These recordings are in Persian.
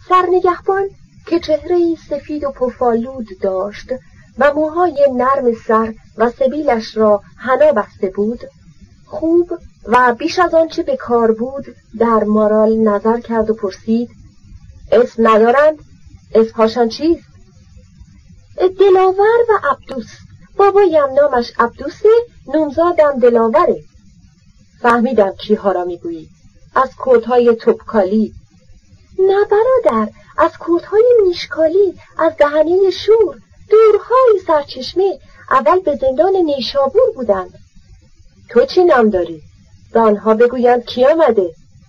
سرنگهبان که چهره‌ای سفید و پرفالود داشت و موهای نرم سر و سبیلش را حنا بسته بود، خوب و بیش از آنچه به کار بود در مارال نظر کرد و پرسید: اسم ندارند؟ اسمهاشان چیست؟ دلاور و عبدوس. بابایم نامش عبدوسه، نومزادم دلاوره. فهمیدم کیها را میگویی. از کردهای توپکالی؟ نه برادر، از کردهای میشکالی، از دهنه شور، دورهای سرچشمه. اول به زندان نیشابور بودند. تو چی نام داری؟ به آنها بگویند کی آمده؟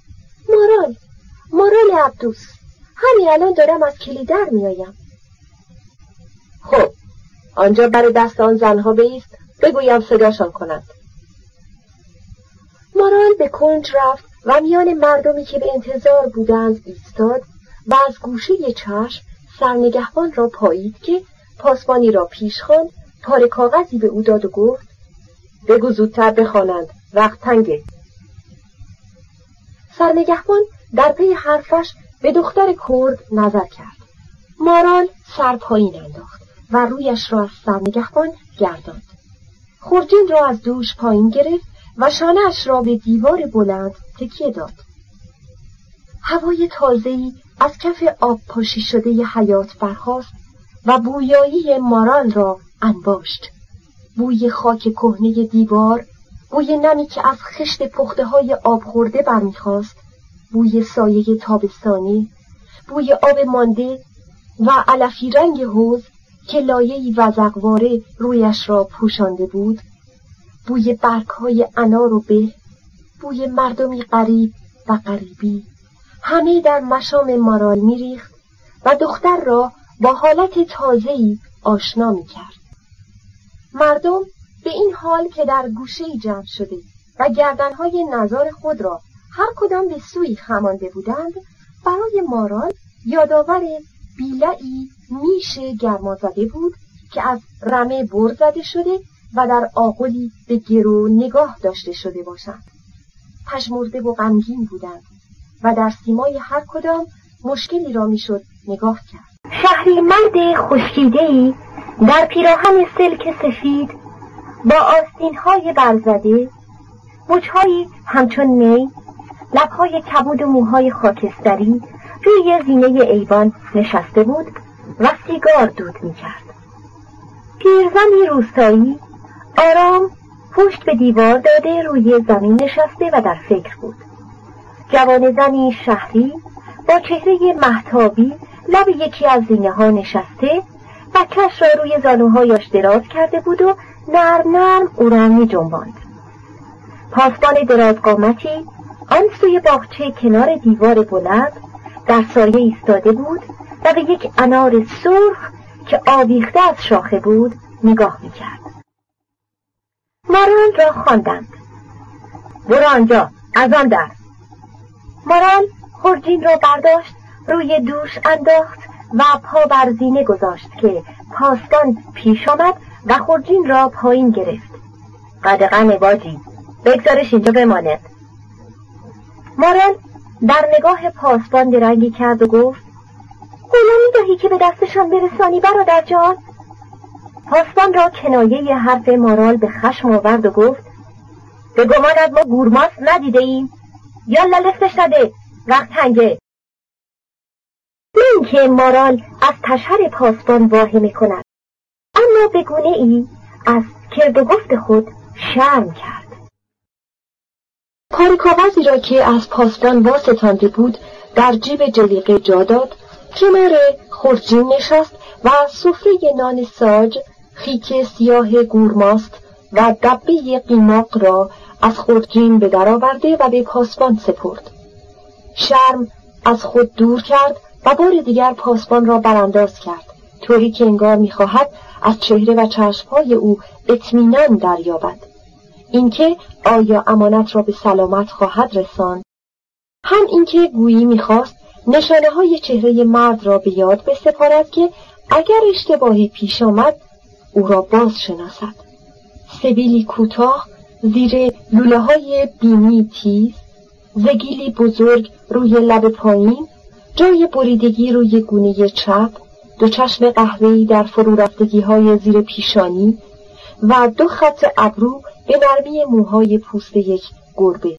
مارال عبدوس. همین الان دارم از کلیدر میآیم. خب آنجا بر دست آن زنها بایست، بگویم صداشان کنند. مارال به کنج رفت و میان مردمی که به انتظار بودند ایستاد و از گوشه چشم سرنگهبان را پایید که پاسبانی را پیش خواند، پاره کاغذی به او داد و گفت: بگو زودتر بخوانند، وقت تنگه. سرنگهبان در پی حرفش به دختر کرد نظر کرد. مارال سر پایین انداخت و رویش را از سرنگهبان گرداند. خورجین را از دوش پایین گرفت و شانه‌اش را به دیوار بلند تکیه داد. هوای تازه‌ای از کف آب پاشی شده ی حیات برخاست و بویایی مارال را انباشت. بوی خاک کهنه دیوار، بوی نمی که از خشت پخته‌های آب خورده برمیخواست، بوی سایه تابستانی، بوی آب مانده و علفی رنگ حوض که لایه‌ای وزغواره رویش را پوشانده بود، بوی برگ‌های انار و به، بوی مردمی غریب و غریبی، همه در مشام مارال می‌ریخت و دختر را با حالت تازه‌ای آشنا می‌کرد. مردم به این حال که در گوشه‌ای جمع شده و گردن‌های نزار خود را هر کدام به سوی خمانده بودند، برای مارال یادآور بیلعی میش گرمازده بود که از رمه بر زده شده و در آغلی به گرو نگاه داشته شده باشند. پژمرده و غمگین بودند و در سیمای هر کدام مشکلی را میشد نگاه کرد. شهری مرد خشکیده‌ای در پیراهن سلک سفید با آستین‌های برزده، مچ‌هایی همچون نی، لب‌های کبود و موهای خاکستری روی زینه ایوان نشسته بود و سیگار دود می‌کرد. پیرزنی روستایی آرام پشت به دیوار داده روی زمین نشسته و در فکر بود. جوان زنی شهری با چهره مهتابی لب یکی از زینه‌ها نشسته، بچه‌اش را روی زانوهایش دراز کرده بود و نرم نرم او را می‌جنباند. پاسبان دراز قامتی آن سوی باغچه کنار دیوار بلند در سایه ایستاده بود و به یک انار سرخ که آویخته از شاخه بود نگاه می‌کرد. مارال را خواندند. برو آنجا، از آن در. مارال خورجین را برداشت، روی دوش انداخت و پا بر زینه گذاشت که پاسبان پیش آمد و خورجین را پایین گرفت. قدغن باجی، بگذارش اینجا بماند. مارال در نگاه پاسبان درنگی کرد و گفت: غلامی دهی که به دستشان برسانی برادر جان؟ پاسبان را کنایه حرف مارال به خشم آورد و گفت: به گمانت ما گورماس ندیده ایم؟ یالا لفتش نده، وقت تنگه. این که مارال از تشهر پاسبان واهمه کند، اما به گونه ای از کرد و گفت خود شرم کرد. پاره کاغذی را که از پاسبان واستانده بود در جیب جلیقه جا داد، کنار خورجین نشست و سفره نان ساج، خیک سیاه گورماست و دبه قیماق را از خورجین به در آورده و به پاسبان سپرد. شرم از خود دور کرد و بار دیگر پاسبان را برانداز کرد، طوری که انگار می‌خواهد از چهره و چشم‌های او اطمینان دریابد، اینکه آیا امانت را به سلامت خواهد رساند، هم اینکه گویی می‌خواست نشانه‌های چهره مرد را به یاد بسپارد که اگر اشتباهی پیش آمد او را باز شناسد. سبیلی کوتاه زیر لوله‌های بینی تیز، زگیلی بزرگ روی لب پایین، جای بریدگی روی گونه چپ، 2 چشم قهوه‌ای در فرو رفتگی‌های زیر پیشانی و 2 خط ابرو به نرمی موهای پوست یک گربه.